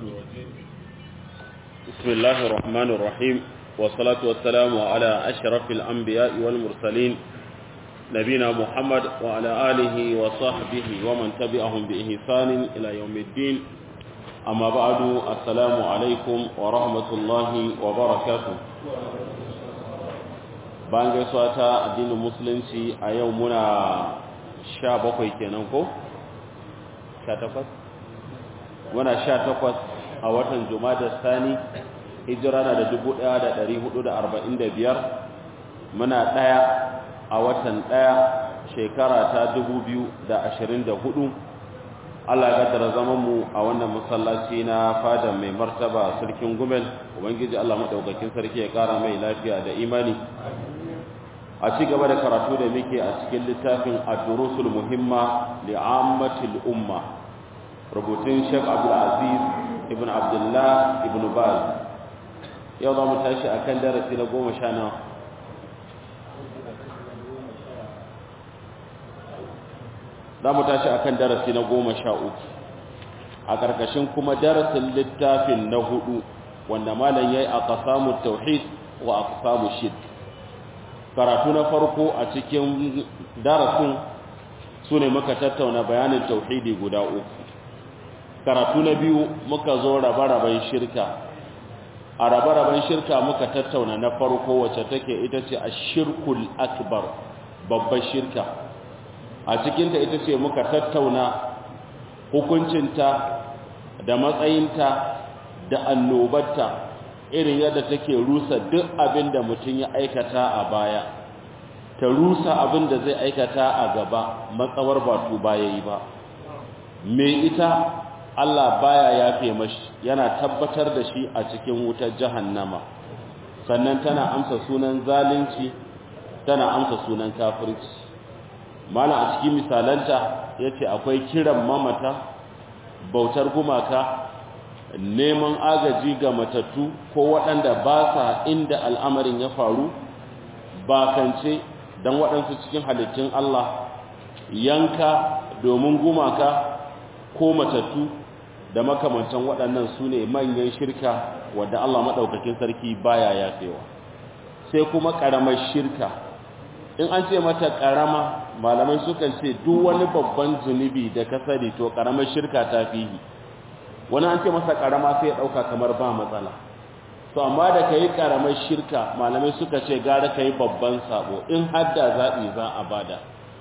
الرجيم بسم الله الرحمن الرحيم والصلاة والسلام على أشرف الأنبياء والمرسلين نبينا محمد وعلى آله وصحبه ومن تبعهم بإحسان إلى يوم الدين أما بعد السلام عليكم ورحمة الله وبركاته bayan gaisuwa ta addinin musulunci a yau muna 17 kenan ko 18 muna 18 a watan Jumada Sani hijira na da 1445 muna ɗaya a watan ɗaya shekara ta 2024 Allah ya kaddara zaman mu a wannan masallaci na fada mai martaba sarkin Gumel ubangiji Allah madaukakin sarki ya kara mai lafiya da imani a ci gaba da karatu da muke a cikin littafin ad-durusul muhimma li'ammatil umma rubutun Sheikh Abdul Aziz ibn Abdullah ibn Baz yau za mu tashi akan darasi na 10 za mu tashi akan darasi na 13 a karkashin kuma darasin littafin na 4 wanda malam yayi aqsamut tauhid wa aqsamush shirk karatu na farko a cikin darasin su ne muka tattauna bayanin tauhidi guda 3 karatu na biyu muka zo rabe-raben shirka a rabe-raben shirka muka tattauna na farko wacce take ita ce ashirkul akbar babbar shirka a cikinta ita ce muka tattauna hukuncinta da matsayinta da annobarta irin yadda take rusa duk abin da mutum ya aikata a baya ta rusa abin da zai aikata a gaba matsawar ba tuba yayi ba me ita Allah baya yafe mashi yana tabbatar da shi a cikin wutar jahannama sannan tana amsa sunan zalunci tana amsa sunan kafirci malam a cikin misalanta yace akwai kiran mamata bautar gumaka neman agaji ga matattu ko waɗanda ba sa inda al'amarin ya faru bakance don waɗansu cikin halittun Allah yanka domin gumaka ko matattu da makamantan waɗannan su ne manyan shirka wadda Allah maɗaukakin sarki baya yafewa sai kuma ƙaramar shirka in an ce mata ƙarama malamai sukan ce duk wani babban zunubi da ka sani to ƙaramar shirka ta fihi wani an ce masa ƙarama sai ya ɗauka kamar ba matsala to amma da ka yi ƙaramar shirka malamai suka ce gara ka yi babban sabo in hadda zaɓi za a bada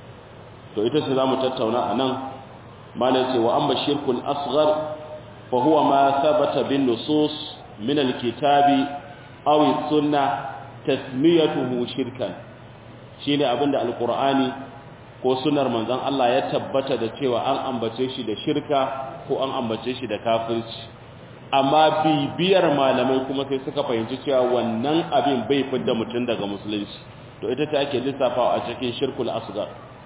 to ita ce za mu tattauna a nan malam ce wa amma shirkul asghar fa huwa ma sabata bin nusus min alkitabi aw sunna tasmiyatuhu shirkan shine abinda alqur'ani ko sunnar manzon Allah ya tabbata da cewa an ambace shi da shirka ko an ambace shi da kafirci amma bibiyar malamai kuma sai suka fahimci cewa wannan abin bai fidda mutum daga musulunci to ita ta ake lissafawa a cikin shirkul asghar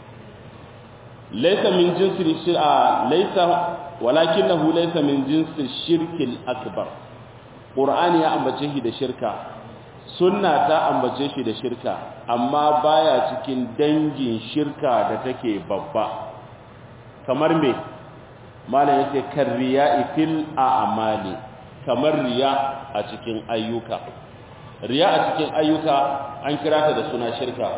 laysa min jinsi shir'a laysa walakinahu laysa min jinsi shirkil akbar qur'ani ya ambace shi da shirka sunna ta ambace shi da shirka amma baya cikin dangin shirka da take babba kamar me malam yake karriya fil a'mali kamar riya a cikin ayyuka riya a cikin ayyuka an kira ta da suna shirka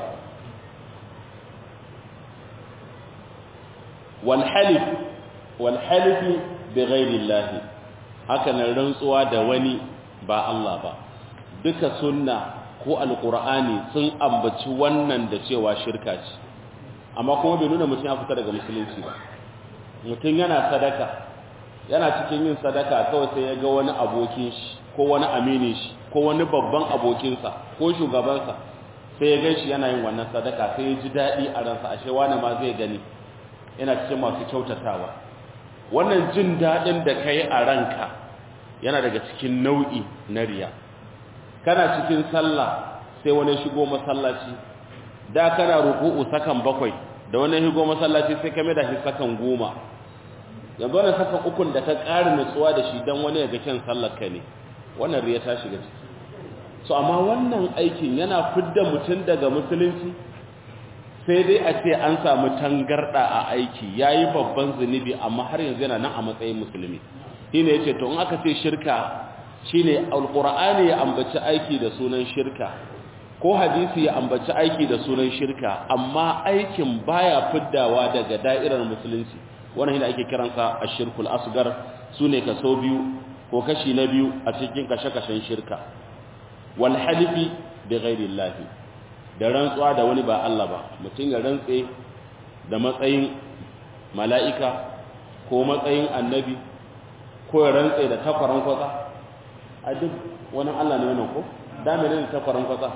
wal halif bi ghairi Allah haka nan rantsuwa da wani ba Allah ba duka sunna ko alqur'ani sun ambaci wannan da cewa shirka ce amma kuma bai nuna mutum ya fita daga musulunci ba mutum yana sadaka yana cikin yin sadaka kawai sai ya ga wani abokin shi ko wani aminin shi ko wani babban abokinsa ko shugabansa sai ya gan shi yana yin wannan sadaka sai ya ji daɗi a ransa ashe wani ma zai gani yana cikin masu kyautatawa wannan jin daɗin da ka yi a ranka yana daga cikin nau'i na riya kana cikin sallah sai wani shigo masallaci da kana ruku'u sakan 7 da wani shigo masallaci sai ka maida shi sakan 10 yanzu wannan sakan 3 da ka ƙara nutsuwa da shi dan wani yaga kyan sallar ka ne wannan riya ta shiga ciki so amma wannan aikin yana fidda mutun daga musulunci sai dai a ce an samu tangarda a aiki yayi babban zunubi amma har yanzu yana nan a matsayin musulmi shine yace to in aka ce shirka shine alqur'ani ya ambaci aiki da sunan shirka ko hadisi ya ambaci aiki da sunan shirka amma aikin baya fiddawa daga da'irar musulunci wannan shine ake kiransa ashirkul asgar sune kaso biyu ko kashi na biyu a cikin kashe-kashen shirka wal halifi bi ghairi llahi da rantsuwa da wani ba Allah ba mutum ya rantse da matsayin mala'ika ko matsayin annabi ko ya rantse da takwaran kwatsa a duk wani Allah ne wannan ko da menene takwaran kwatsa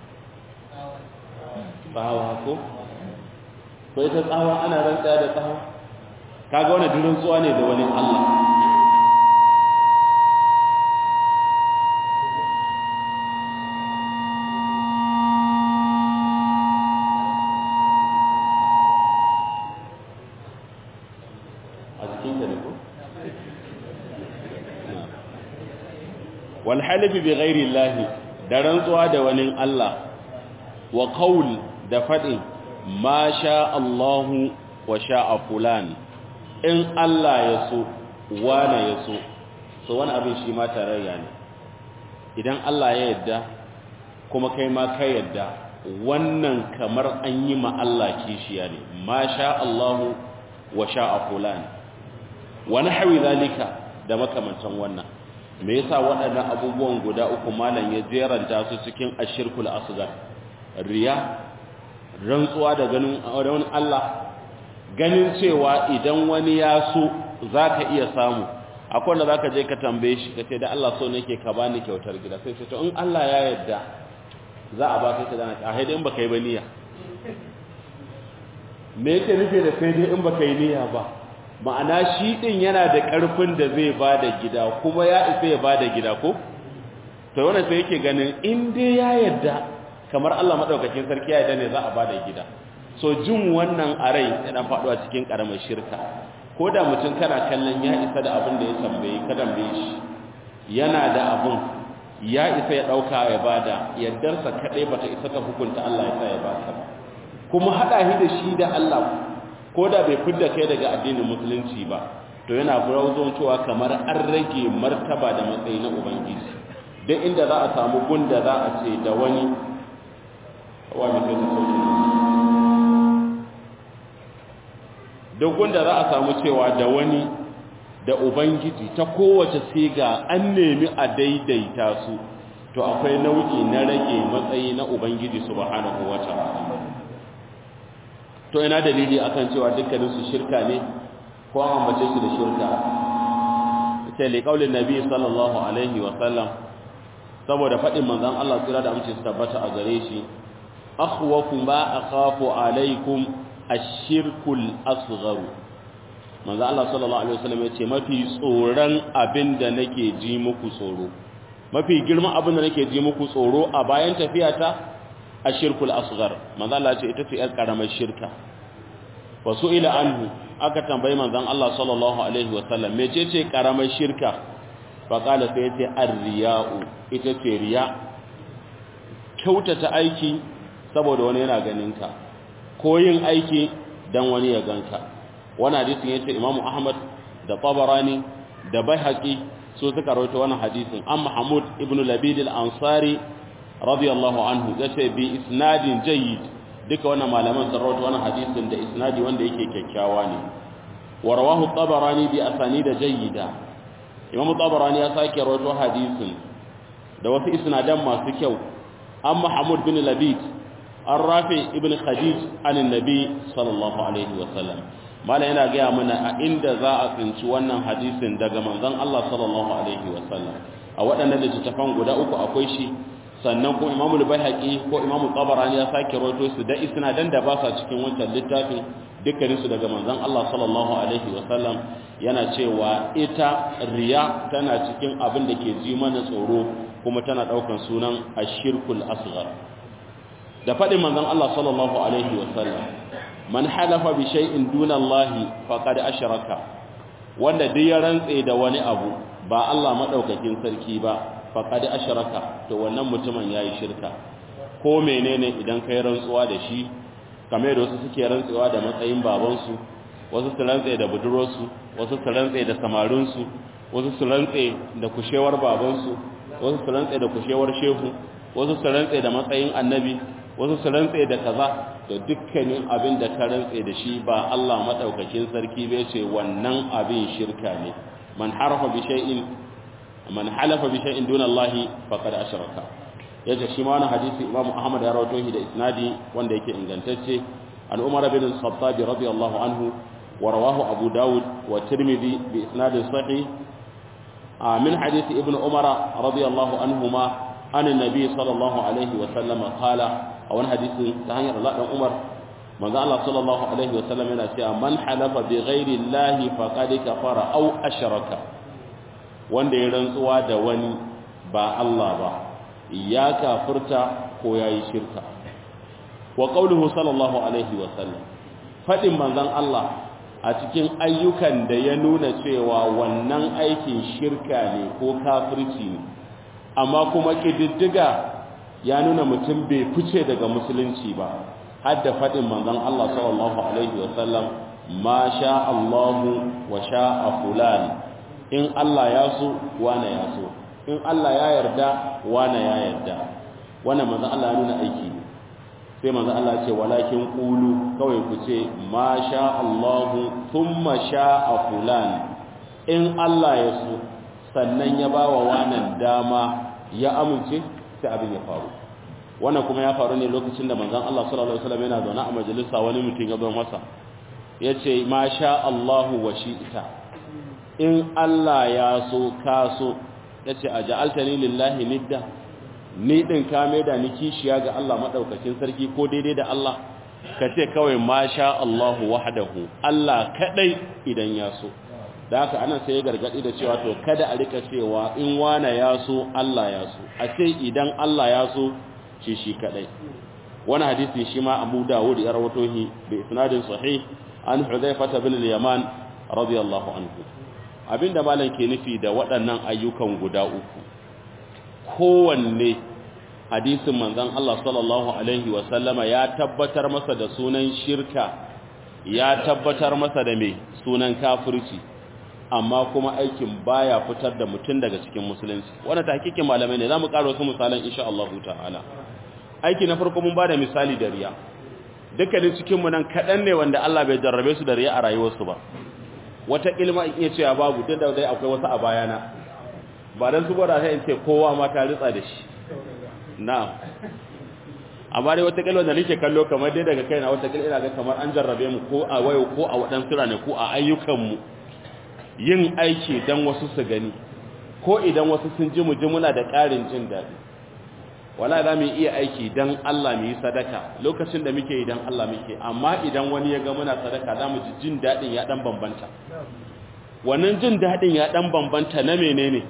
tsawa ko ita tsawa ana rantsa da tsawa kaga wannan durin tsuwa ne da wani Allah wal halifi bi ghairi llahi da rantsuwa da wani Allah wa qaul da fadin ma sha Allahu wa sha'a fulan in Allah ya so wane ya so so wani abin shi ma tarayya ne idan Allah ya yarda kuma kai ma ka yarda wannan kamar an yi ma Allah kishiya ne ma sha Allahu wa sha'a fulan wa nahwi zalika da makamantan wannan me yasa waɗannan abubuwan guda uku malam ya jeranta su cikin ashirkul asghar riya rantsuwa da ganin wani Allah ganin cewa idan wani ya so zaka iya samu akwai wanda zaka je ka tambaye shi kace da Allah so nake ka bani kyautar gida sai ce to in Allah ya yarda za a baka ta dana a haidai in baka yi ba niyya me yake nufi da sai dai in baka yi niyya ba ma'ana shi din yana da ƙarfin da zai bada gida kuma ya isa ya bada gida ko to wannan sai yake ganin in dai ya yarda kamar Allah madaukakin sarki ya yarda ne za a bada gida so jin wannan a rai yana faduwa cikin karamar shirka ko da mutum kana kallon ya isa da abin da ya tambaye shi yana da abin ya isa ya dauka ya bada yardarsa kadai bata isa ta hukunta Allah ya sa ya baka ba kuma hada shi da shi da Allah ko da bai fidda kai daga addinin musulunci ba to yana burawzon cewa kamar an rage martaba da matsayi na ubangiji duk inda za a samu gunda za a ce da wani wa mai kai sauki duk gunda za a samu cewa da wani da ubangiji ta kowace siga an nemi a daidaita su to akwai nau'i na rage matsayi na ubangiji subhanahu wataala to ina dalili akan cewa dukkanin su shirka ne ko an ambace su da shirka sai li qaulin nabi sallallahu alaihi wa sallam saboda fadin manzon Allah tsira da amince su tabbata a gare shi akhwafu ma akhafu alaikum ash-shirkul asghar manzon Allah sallallahu alaihi wa sallam yace mafi tsoron abinda nake ji muku tsoro mafi girman abinda nake ji muku tsoro a bayan tafiyata ashirkul asghar manzo Allah ce ita ce yar karamar shirka wa su'ila anhu aka tambayi manzon Allah sallallahu alaihi wa sallam mecece karamar shirka fa qala sai yace ar-riya'u ita ce riya kyautata aiki saboda wani yana ganin ka ko yin aiki dan wani ya ganka wannan hadisin yace Imam Ahmad da Tabarani da Baihaqi su suka rawaito wannan hadisin an Mahmud ibn Labid al-Ansari radiyallahu anhu yace bi isnadin jayyid duka wannan malaman sun rawaito wannan hadisin da isnadi wanda yake kyakkyawa ne wa rawahu tabarani bi asanid jayyida imam tabarani ya sake rawaito hadisin da wasu isnadan masu kyau an mahmud bin labid ar-rafi ibn khadij an-nabi sallallahu alaihi wa sallam mala yana ga mana a inda za a tsinci wannan hadisin daga manzon Allah sallallahu alaihi wa sallam a waɗannan littafan guda uku akwai shi sannan ko Imam al-Baihaqi ko Imam Tabarani ya sake rawaito su da isnadan da ba sa cikin wancan littafin dukkanin su daga manzon Allah sallallahu alaihi wasallam yana cewa ita riya tana cikin abin da ke ji mana tsoro kuma tana daukan sunan ashirkul asghar da fadin manzon Allah sallallahu alaihi wasallam man halafa bi shay'in duna Allah faqad ashraka wanda duk ya rantse da wani abu ba Allah madaukakin sarki ba faqad ashraka to wannan mutumin yayi shirka ko menene idan kai rantsuwa da shi kamar da wasu suke rantsuwa da matsayin baban su wasu su rantsa da budurwarsu wasu su rantsa da samarin su wasu su rantse da kushewar babansu, wasu su rantse da kushewar shehu, wasu su rantse da matsayin annabi, wasu su rantse da kaza. To dukkanin abin da ka rantse da shi ba Allah madaukakin sarki bai ce wannan abin shirka ne. Man halafa bi shay'in duna Allah faqad ashraka. Yace shi ma wannan hadisi Imam Ahmad ya rawaito shi da isnadi wanda yake ingantacce an Umar bin al-Khattab radiyallahu anhu wa rawahu Abu Dawud wa Tirmidhi bi isnad sahih min hadisi Ibn Umar radiyallahu anhuma an an-nabi sallallahu alaihi wa sallam qala a wani hadisi ta hanyar Allah dan Umar manzo Allah sallallahu alaihi wa sallam yana cewa man halafa bi ghairi Allah faqad kafara aw ashraka, wanda ya rantsuwa da wani ba Allah ba ya kafirta ko yayi shirka. Wa qauluhu sallallahu alaihi wa sallam, fadin manzon Allah a cikin ayyukan da ya nuna cewa wannan aikin shirka ne ko kafirci ne, amma kuma kididdiga ya nuna mutum bai fice daga musulunci ba, har da faɗin manzon Allah sallallahu alaihi wasallam ma sha Allahu wa sha'a fulan, in Allah ya so wane ya so, in Allah ya yarda wane ya yarda. Wannan manzon Allah ya nuna aiki ne. Sai manzon Allah ya ce walakin qulu, kawai ku ce ma sha Allahu thumma sha'a fulan, in Allah ya so sannan ya bawa wannan dama ya amince sai abin ya faru. Wannan kuma ya faru ne lokacin da manzon Allah sallallahu alaihi wasallam yana zaune a majalisa, wani mutum ya zo masa yace ma sha Allahu wa shi'ta, in Allah ya so ka so. Yace aj'altani lillahi nidda, ni din ka mai da ni kishiya ga Allah madaukakin sarki ko daidai da Allah? Kace kawai ma sha Allahu wahdahu, Allah kadai idan ya so. Da haka anan sai ya gargadi da cewa to kada a rika cewa in wana ya so Allah ya so, a ce idan Allah ya so shi kadai. Wani hadisi shi ma Abu Dawud ya rawato shi bi isnadin sahih an Hudzaifah bin al-Yaman radiyallahu anhu. Abinda malam ke nufi da waɗannan ayyukan guda uku, kowanne hadisin manzon Allah sallallahu alaihi wa sallama ya tabbatar masa da sunan shirka, ya tabbatar masa da me sunan kafirci, amma kuma aikin baya fitar da mutum daga cikin musulunci. Wannan tahqiqin malamai ne, zamu karo su misalan insha Allah ta'ala. Aiki na farko mun bada misali da riya. Dukkanin cikin mu nan kadan ne wanda Allah bai jarrabe su da riya a rayuwarsu ba. Wata ilma in iya cewa babu, duk da dai akwai wasu a bayana. Ba dan su gwada sai in ce kowa ma ta ritsa da shi. Na'am. Amma dai wata kalma da nake kallo kamar dai daga kaina, wata kalma ina ga kamar an jarrabe mu ko a wayo ko a wadan sirane ko a ayyukan mu. Yin aiki dan wasu su gani, ko idan wasu sun ji mu ji muna da ƙarin jin daɗi. Wala za mu iya aiki dan Allah mu yi sadaka, lokacin da muke yi dan Allah muke, amma idan wani ya ga muna sadaka za mu ji jin daɗin ya ɗan bambanta. Wannan jin daɗin ya ɗan bambanta na menene?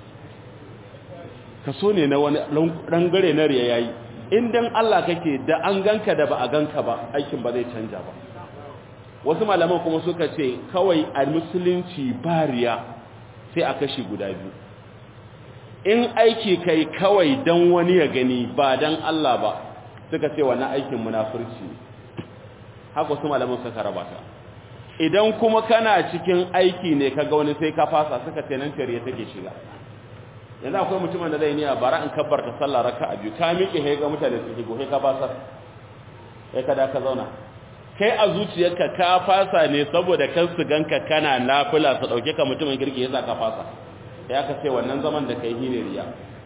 Kaso ne na wani ɗangare na riya yayi. In dan Allah kake, da an ganka da ba a ganka ba, aikin ba zai canja ba. Wasu malaman kuma suka ce kawai a musulunci bariya sai a kashi guda biyu. In aiki kai kawai dan wani ya gani ba dan Allah ba, suka ce wannan aikin munafurci. Haka wasu malaman suka raba ta. Idan kuma kana cikin aiki ne kaga wani sai ka fasa, suka ce nan shari'a take shiga. Yanzu akwai mutumin da zai niya bara in kabbarta sallah raka'a biyu, ka miƙe sai ga mutane su shigo sai ka fasa. Sai ka da ka zauna. Kai a zuciyarka ka fasa ne saboda kan su ganka kana nafila su dauke ka mutumin kirki yasa ka fasa. Ya ka ce wannan zaman da kai hine riya.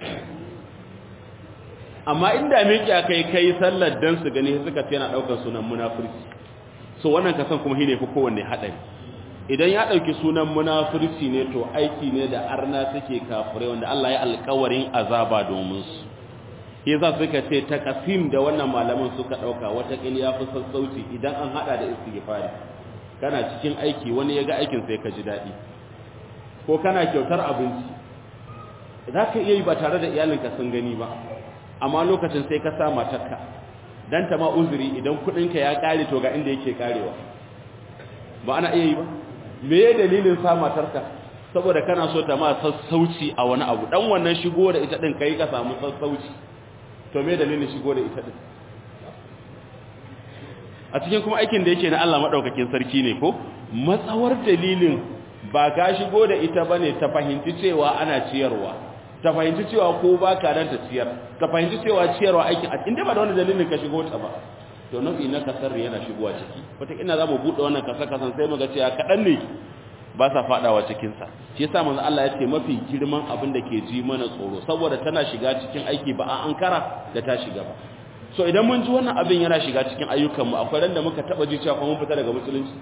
Amma inda miƙiya kai sallar dan su gani suka ce yana daukar sunan munafurci. So wannan kasan kuma hine fi kowanne hadari. Idan ya dauki sunan munafurci ne to aiki ne da arna suke kafirai wanda Allah ya alƙawarin azaba domin su. Yasa suka ce taqsim da wannan malaman suka dauka wata ya fi sassauci idan an hada da istighfari. Kana cikin aiki wani ya ga aikin sai ka ji dadi. Ko kana kyautar abinci, za ka iya yi ba tare da iyalinka sun gani ba, amma lokacin sai ka sa matarka don ta ma uzuri idan kudinka ya kare to ga inda yake karewa. Ba ana iya yi ba? Me ya dalilin sa matarka? Saboda kana so ta ma sassauci a wani abu, dan wannan shigo da ita din kai ka samu sassauci. To me dalilin shigo da ita din? A cikin kuma aikin da yake na Allah madaukakin sarki ne ko? Matsawar dalilin ba ka shigo da ita bane ta fahimci cewa ana ciyarwa, ta fahimci cewa ko ba ka nan ta ciyar, ta fahimci cewa ciyarwa aikin inda ba da wani dalilin ka shigo ta ba, to nau'i na kasarri yana shigowa ciki. Wata ina za mu buɗe wannan kasa-kasan sai mu ga cewa kaɗan ne ba sa faɗawa cikinsa. Shi yasa manzo Allah ya ce mafi girman abin da ke ji mana tsoro, saboda tana shiga cikin aiki ba a ankara da ta shiga ba. So idan mun ji wannan abin yana shiga cikin ayyukanmu, akwai ran da muka taɓa ji cewa mun fita daga musulunci.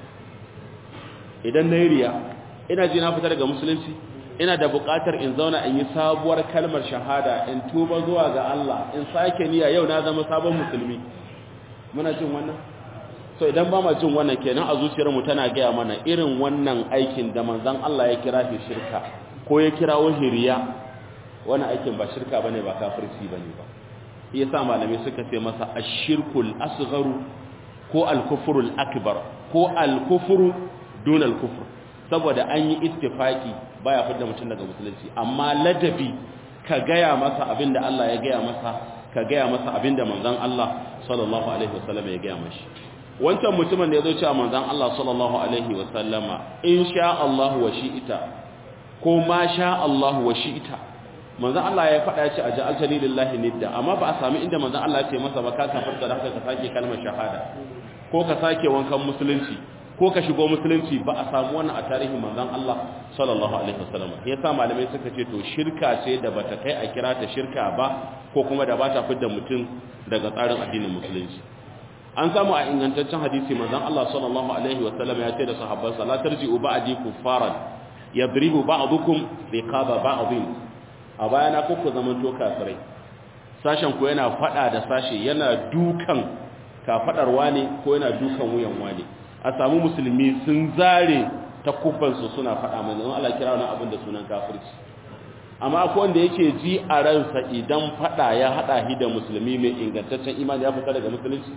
Idan na yi riya, ina ji na fita daga musulunci, ina da buƙatar in zauna in yi sabuwar kalmar shahada, in tuba zuwa ga Allah, in sake niyya, yau na zama sabon musulmi. Muna jin wannan? So idan ba ma jin wannan kenan a zuciyarmu tana gaya mana irin wannan aikin da manzon Allah ya kira shi shirka ko ya kira riya, wannan aikin ba shirka bane, ba kafirci bane ba. Shi yasa malamai suka ce masa ashirkul asgharu ko al-kufrul akbar ko al-kufru dun al-kufr, saboda an yi ittifaki baya fitar mutum daga musulunci. Amma ladabi ka gaya masa abinda Allah ya gaya masa, ka gaya masa abinda manzon Allah sallallahu alaihi wasallam ya gaya mashi. Wancan mutumin da ya zo cewa manzon Allah sallallahu alaihi wasallama in sha Allah wa shi'ita ko ma sha Allah wa shi'ita, manzon Allah ya faɗa ya ce aj'altani lillahi nidda, amma ba a sami inda manzon Allah ya ce masa ba ka kafarta da haka ka sake kalmar shahada ko ka sake wankan musulunci ko ka shigo musulunci, ba a samu wannan a tarihin manzon Allah sallallahu alaihi wasallam. Yasa malamai suka ce to shirka ce da bata kai a kira ta shirka ba, ko kuma da bata fidda mutum daga tsarin addinin musulunci. An samu a ingantaccen hadisi manzon Allah sallallahu alaihi wasallam ya ce da sahabbansa la tarji'u ba'di kuffaran yadribu ba'dukum riqaba ba'dhin, a bayana ku zaman to kafirai, sashen ku yana fada da sashi, yana dukan kafadar wane ko yana dukan wuyan wane. A samu musulmi sun zare takubbansu suna fada manzon Allah kira wannan abin da sunan kafirci. Amma akwai wanda yake ji a ransa idan fada ya hada shi da musulmi mai ingantaccen imani ya fita daga musulunci.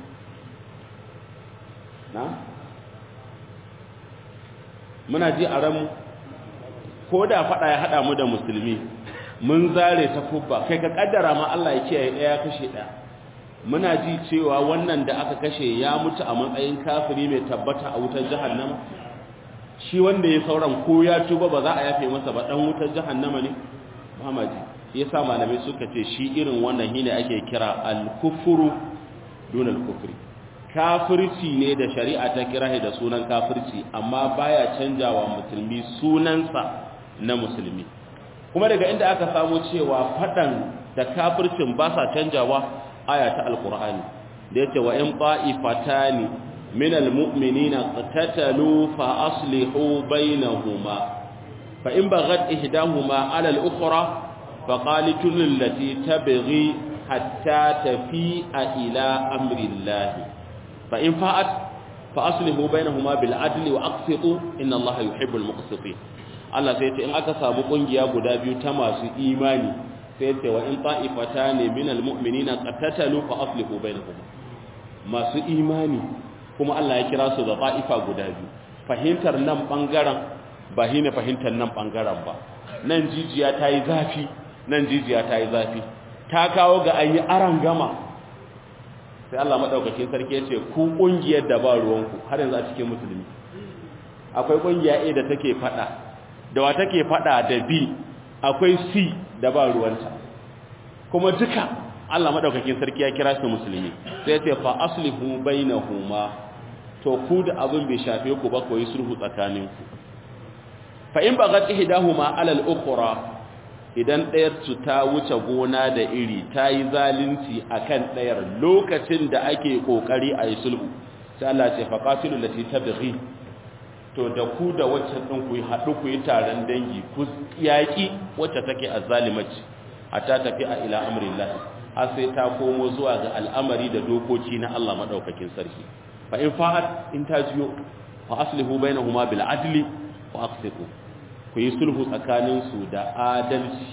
Na? Muna ji a ranmu ko da fada ya hada mu da musulmi mun zare takubba, kai ka kaddara ma Allah ya kiyaye daya kashe daya, muna ji cewa wannan da aka kashe ya mutu a matsayin kafiri mai tabbata a wutar jahannama. Shi wanda ya sauran ko ya tuba ba za a yafe masa ba, dan wutar jahannama ne. Muhammadi yasa malamai suka ce shi irin wannan shine ake kira al-kufru dun al-kufri. Kafirci ne da shari'a ta kira shi da sunan kafirci, amma baya canjawa musulmi sunansa na musulmi. Kuma daga inda aka samu cewa fadan da kafircin ba sa canjawa, aya ta alqur'ani da yace wa in ta'ifatani min almu'minina qatatalu fa aslihu bainahuma fa in baghat ihdahuma 'ala al-ukhra fa qalitul allati tabghi hatta tafi'a ila amri Allah fa in fa'at fa aslihu bainahuma bil adli wa aqsitu inna Allah yuhibbul muqsitin. Allah sai ce in aka samu kungiya guda biyu ta masu imani, sai ce wa in ta'ifatani minal mu'minina qatatalu fa aslihu bainahuma, masu imani kuma Allah ya kira su da ta'ifa guda biyu. Fahimtar nan bangaren ba shine fahimtar nan bangaren ba, nan jijiya ta yi zafi, nan jijiya ta yi zafi, ta kawo ga an yi arangama. Sai Allah madaukakin sarki ya ce ku kungiyar da ba ruwanku har yanzu a cikin musulmi akwai kungiya A da take fada da wa take fada da B, akwai C da ba ruwanta, kuma duka Allah madaukakin sarki ya kira su musulmi. Sai ce fa aslihu bainahuma, to ku da abin bai shafe ku ba, ku yi sulhu tsakaninku. Fa in bagat ihdahuma ala al-ukhra, idan ɗayar su ta wuce gona da iri, ta yi zalunci akan ɗayar lokacin da ake kokari a yi sulhu, sai Allah ce fa qatilu lati tabghi, to da ku da wacce din ku haɗu ku yi taron dangi, ku yaki wacce take azzalimaci hatta tafi a ila amrillah, har sai ta komo zuwa ga al'amari da dokoki na Allah madaukakin sarki. Fa in fa'at, in ta jiyo, fa aslihu bainahuma bil adli wa aqsitu, ku yi sulhu tsakanin su da adalci,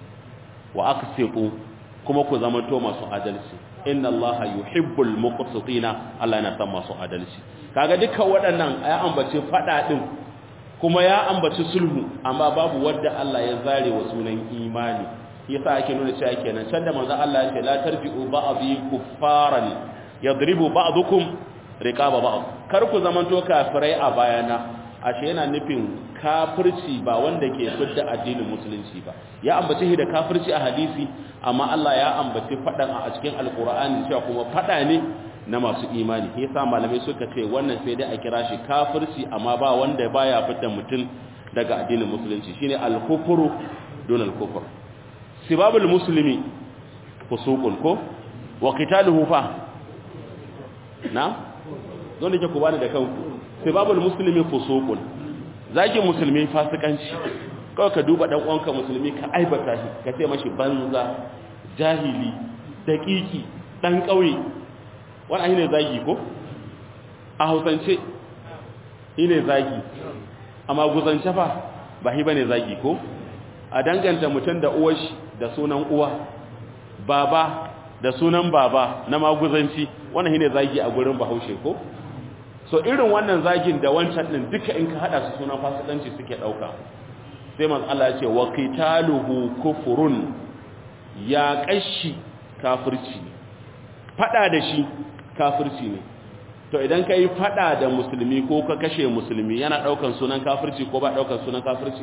wa aqsitu, kuma ku zamanto masu adalci. Inna Allah yuhibbul muqsitina, Allah yana son masu adalci. Kaga dukkan waɗannan ya ambaci fada din kuma ya ambaci sulhu, amma babu wanda Allah ya zare wa sunan imani. Yasa ake nuna cewa kenan can da manzo Allah ya ce la tarji'u ba'dhi kuffaran yadribu ba'dukum riqaba ba'd, kar ku zamanto kafirai a bayana ashe yana nufin kafirci ba wanda ke fidda addinin musulunci ba. Ya ambace shi da kafirci a hadisi, amma Allah ya ambaci fadan a cikin alkur'ani cewa kuma fada ne na masu imani. Yasa malamai suka ce wannan sai dai a kira shi kafirci, amma ba wanda baya fidda mutum daga addinin musulunci, shine al-kufru dun al-kufr. Sibabul muslimi fusuqun ko wa qitaluhu fa na don da ku bani da kanku. Sibabul muslimi fusuqun, zaki musulmi fasikanci. Kawai ka duba dan uwanka musulmi ka aibata shi, ka ce mashi banza, jahili, daƙiƙi, dan kauye. Wannan shine zagi ko a Hausance shine zagi, amma guzance fa ba hi bane zagi ko. A danganta mutum da uwar shi da sunan uwa, baba da sunan baba na maguzanci, wannan shine zagi a gurin Bahaushe ko. So irin wannan zagin da wancan din duka in ka hada su sunan fasikanci suke dauka. Sai manzo Allah ya ce wa qitaluhu kufrun, ya kashi kafirci ne, fada da shi kafirci ne. To idan kai fada da musulmi ko ka kashe musulmi, yana daukan sunan kafirci ko ba daukan sunan kafirci?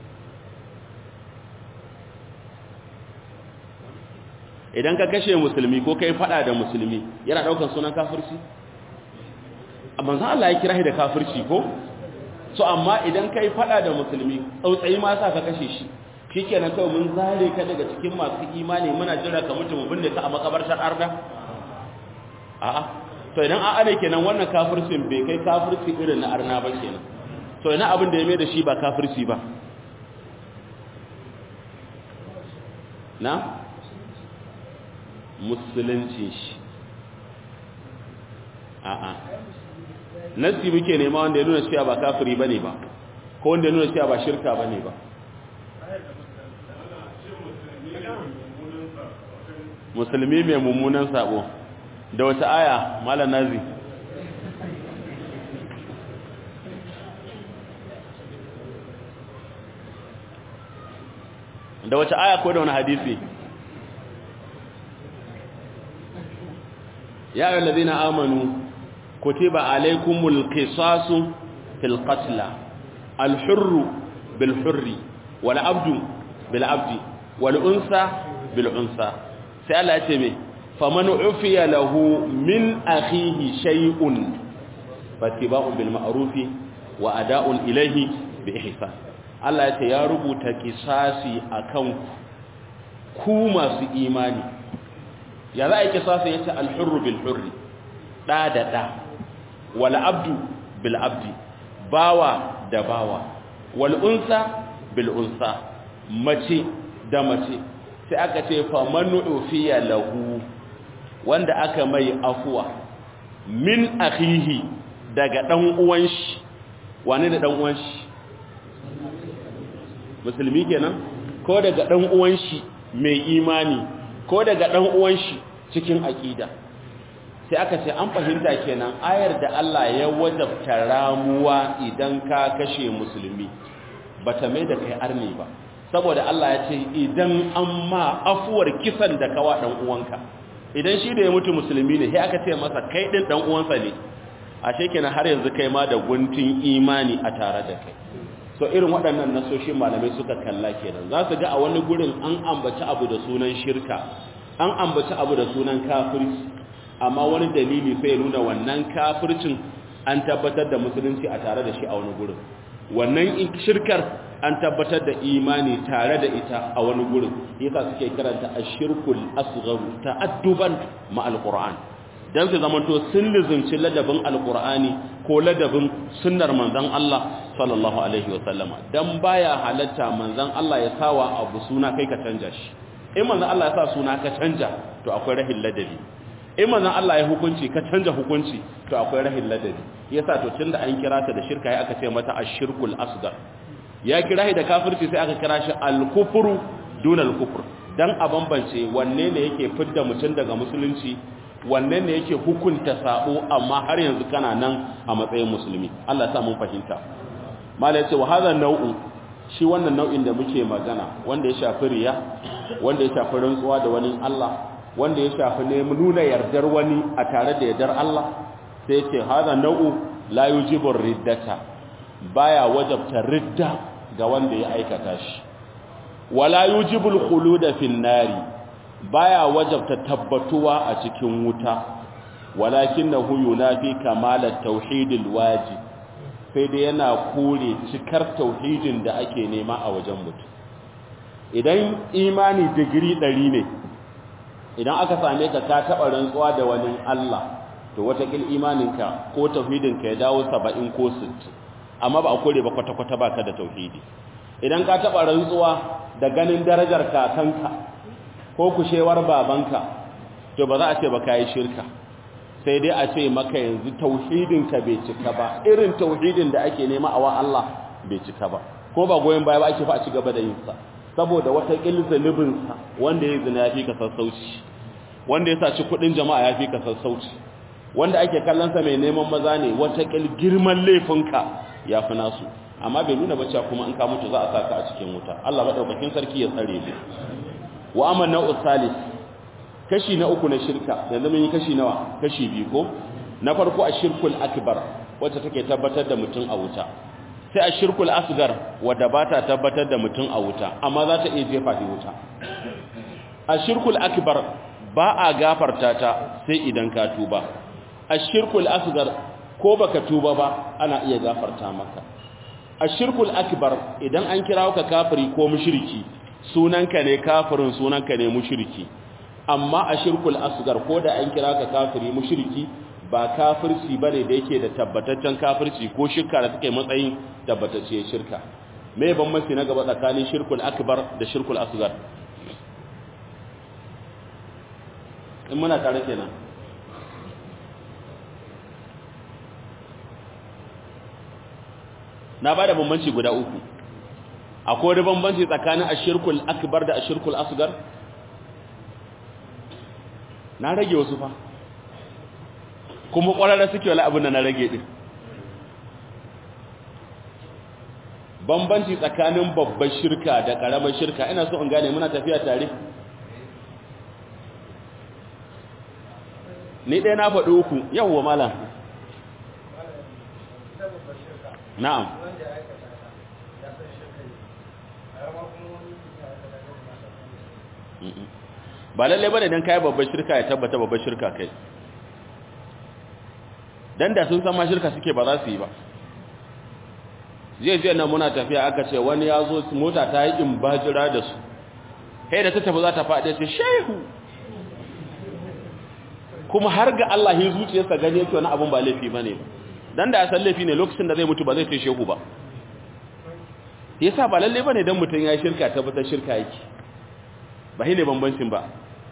Idan ka kashe musulmi ko kai fada da musulmi, yana daukan sunan kafirci? Amma zan Allah ya kira shi da kafirci ko. So amma idan kai fada da musulmi, tsautsayi ma sa ka kashe shi, shikenan kawai mun zare ka daga cikin masu imani, muna jira ka mutu mu binne ka a makabartar arda? A'a. To idan a'a ne kenan wannan kafircin bai kai kafirci irin na arna ba kenan. To ina abin da ya mai da shi ba kafirci ba? Na musulunci shi. A'a. Nasi muke nema wanda ya nuna cewa ba kafiri bane ba, ko wanda ya nuna cewa ba shirka bane ba. Musulmi mai mummunan sabo da wata aya malam Nazi? Da wata aya ko da wani hadisi? Ya ayyuhallazina amanu kutiba alaykumul qisasu fil qatl al hurr bil hurr wal abdu bil abdi wal unsa bil unsa. Sai Allah ya ce me, faman ufiya lahu min akhihi shay'un fattiba'un bil ma'ruf wa ada'un ilayhi bi ihsan. Allah ya ce ya rubuta kisasi akan ku masu imani. Ya za a yi kisasi? Ya ce al hurr bil hurr, da da da, wal abdu bil abdi, bawa da bawa, wal unsa bil unsa, mace da mace. Sai aka ce faman ufiya lahu, wanda aka mai afuwa, min akhihi, daga dan uwan shi. Wane da dan uwan shi? Musulmi kenan? Ko daga dan uwan shi mai imani, ko daga dan uwan shi cikin aqida. Sai aka ce an fahimta kenan ayar da Allah ya wajabta ramuwa idan ka kashe musulmi bata mai da kai arni ba, saboda Allah ya ce idan an ma afuwar kisan da kawa dan uwanka, idan shi da ya mutu musulmi ne sai aka ce masa kai din dan uwansa ne, ashe kenan har yanzu kai ma da guntun imani a tare da kai. So irin waɗannan nasoshi malamai suka kalla kenan, za su ga a wani gurin an ambaci abu da sunan shirka, an ambaci abu da sunan kafirci, amma wani dalili sai ya nuna wannan kafircin an tabbatar da musulunci a tare da shi a wani gurin, wannan shirkar an tabbatar da imani tare da ita a wani gurin. Yasa suke karanta ashirkul asghar ta'adduban ma alquran, dan su zamanto sun lizunci ladabin alqurani ko ladabin sunnar manzon Allah sallallahu alaihi wa sallama. Dan baya halatta manzon Allah ya sawa abu suna kai ka canja shi. In manzon Allah ya sa suna ka canja, to akwai rahin ladabi. In manzon Allah ya hukunci ka canja hukunci, to akwai rahin ladabi. Yasa to tunda an kira ta da shirka ya aka ce mata ashirkul asghar. Ya kira shi da kafirci sai aka kira shi al-kufru dun al-kufr, dan a bambance wanne ne yake fidda mutum daga musulunci, wanne ne yake hukunta sabo amma har yanzu kana nan a matsayin musulmi. Allah ya sa mun fahimta. Mala yace wa hadha nau'u, shi wannan nau'in da muke magana wanda ya shafi riya, wanda ya shafi rantsuwa da wani Allah, wanda ya shafi nuna yardar wani a tare da yardar Allah, sai yace hadha nau'u la yujibu riddata, baya wajabta ridda ga wanda ya aikata shi wala yujibul khuluda fin nari baya wajabta tabbatuwa a cikin wuta walakinahu yunafi kamalat tauhidil wajib sai dai yana kore cikar tauhidin da ake nema a wajen mutum idan imani digiri 100 ne idan aka same ka taba rantsuwa da wani Allah to watakil imaninka ko tauhidinka ya dawo 70 ko 60 amma ba a kore ba kwata-kwata baka da tauhidi idan ka taba rantsuwa da ganin darajar kakanka ko kushewar babanka to ba za a ce ba kai shirka sai dai a ce maka yanzu tauhidinka bai cika ba irin tauhidin da ake nema a wa Allah bai cika ba ko ba goyen baya ba ake fa a ci gaba da yin sa saboda wata zunubin sa wanda ya zina yafi ka sassauci wanda ya saci kudin jama'a yafi ka sassauci wanda ake kallon sa mai neman maza ne wata girman laifinka yafi nasu amma bai nuna bacci kuma in ka mutu za a saka a cikin wuta Allah madaukakin sarki ya tsare mu wa amanna usalis kashi na uku na shirka yanzu mun yi kashi nawa kashi biyu ko na farko ashirkul akbar wacce take tabbatar da mutum a wuta sai ashirkul asgar wadda ba ta tabbatar da mutum a wuta amma za ta iya jefa shi wuta ashirkul akbar ba a gafarta ta sai idan ka tuba ashirkul asgar ko baka tuba ba ana iya gafarta maka ashirkul akbar idan an kira ka kafiri ko mushriki sunanka ne kafirin sunanka ne mushriki amma ashirkul asgar ko da an kira ka kafiri mushriki ba kafirci bane da yake da tabbataccen kafirci ko shirka da take matsayin tabbatacce shirka me bambanci na gaba tsakanin shirkul akbar da shirkul asgar in muna tare kenan na bada bambanci guda uku akwai da bambanci tsakanin ashirkul akbar da ashirkul asgar na rage wasu fa kuma ƙwararra suke wala abin da na rage din bambanci tsakanin babbar shirka da ƙaramar shirka ina so in gane muna tafiya tare ni ɗaya na faɗi uku yawwa malam na'am ba lalle bane dan kai babbar shirka ya tabbata babbar shirka kai dan da sun san ma shirka suke ba za su yi ba je nan muna tafiya aka ce wani ya zo mota ta yi in bajira da su kai da ta tafi za ta faɗi sai shehu kuma har ga Allah ya zuciyarsa gane yake wani abun ba laifi bane dan da ya san laifi ne lokacin da zai mutu ba zai kai shehu ba yasa ba lalle bane dan mutun ya shirka tabbata shirka yake ba hine bambancin ba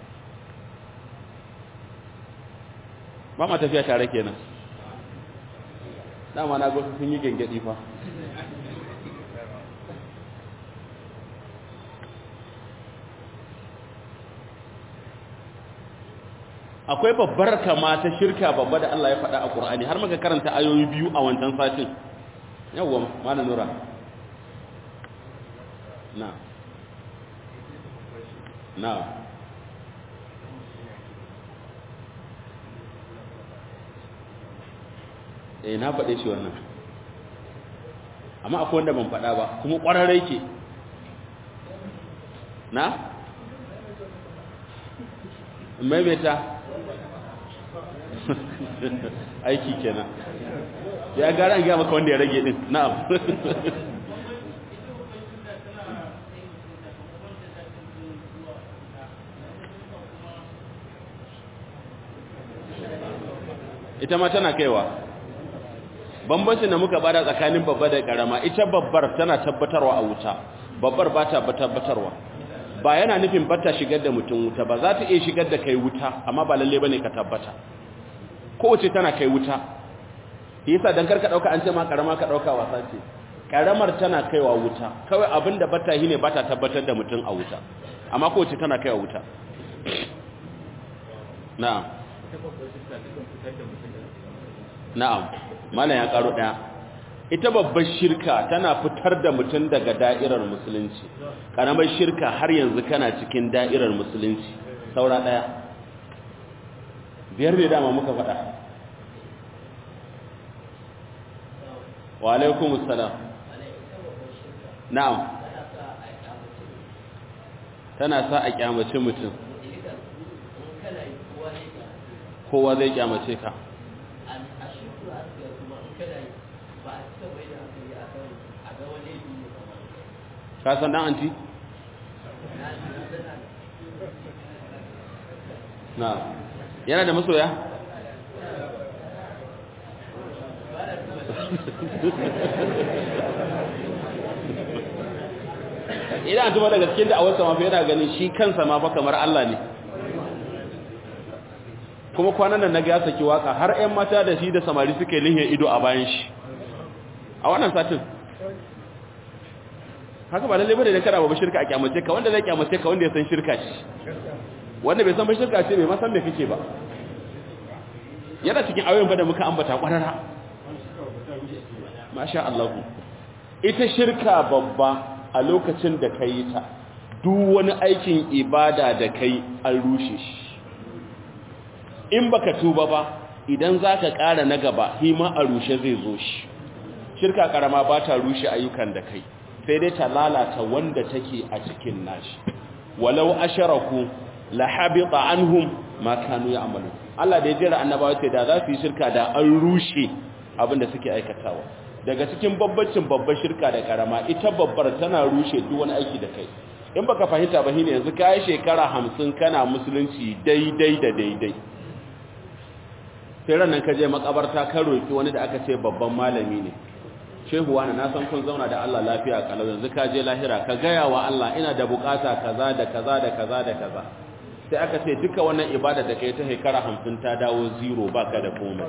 ba ma tafiya tare kenan dama na gosu sun yi gengedi fa akwai babbar kama ta shirka babba da Allah ya faɗa a Qur'ani har muka karanta ayoyi biyu a wancan satin yawwa malam nura na na faɗe shi wannan amma akwai wanda ban faɗa ba kuma ƙwararre ke na maimaita aiki kenan ya gara an gaya maka wanda ya rage din na'am ita ma tana kaiwa bambancin da muka bada tsakanin babba da karama ita babbar tana tabbatarwa a wuta babbar ba ta tabbatarwa ba yana nufin bata shigar da mutum wuta ba za ta iya shigar da kai wuta amma ba lalle bane ka tabbata kowace tana kai wuta yasa dan karka dauka an ce ma karama ka dauka wasa ce karamar tana kaiwa wuta kawai abinda bata yi ne bata tabbatar da mutum a wuta amma kowace tana kaiwa wuta na'am na'am mallan ya karo daya ita babbar shirka tana fitar da mutum daga da'irar musulunci karamar shirka har yanzu kana cikin da'irar musulunci saura daya biyar ne dama muka faɗa wa alaikumus salam. Na'am. Tana sa a kyamace mutum. Kowa zai kyamace ka. Ka san dan anti? Na'am. Yana da masoya? Ina tuba daga cikin da awarsa mafi yana ganin shi kansa ma fa kamar Allah ne. Kuma kwanan nan naga ya saki waka har ƴan mata da shi da samari suke linhe ido a bayan shi. A wannan satin. Haka ba lalle bane da kada ba shirka a kyamace ka, wanda zai kyamace ka wanda ya san shirka ce. Wanda bai san ba shirka ce bai ma san me kake ba. Yana cikin ayoyin fa da muka ambata kwarara. Masha Allah. Ita shirka babba a lokacin da ka yi ta, duk wani aikin ibada da kai an rushe shi. In baka tuba ba, idan za ka ƙara na gaba, hima a rushe zai zo shi. Shirka ƙarama ba ta rushe ayyukan da kai, sai dai ta lalata wanda take a cikin nashi. Walau asharaku la habita anhum ma kanu ya'malu. Allah da ya jira annabawa ce da za su yi shirka da an rushe abin da suke aikatawa. Daga cikin babbacin babbar shirka da karama, ita babbar tana rushe duk wani aiki da kai. In baka fahimta ba shine yanzu kai shekara 50 kana musulunci daidai da daidai. Sai ran nan ka je makabarta ka roki wani da aka ce babban malami ne. Shehu wani na san kun zauna da Allah lafiya kalau, yanzu ka je lahira ka gaya wa Allah ina da bukata kaza da kaza da kaza da kaza. Sai aka ce duka wannan ibada da kai ta shekara 50 ta dawo zero baka da komai.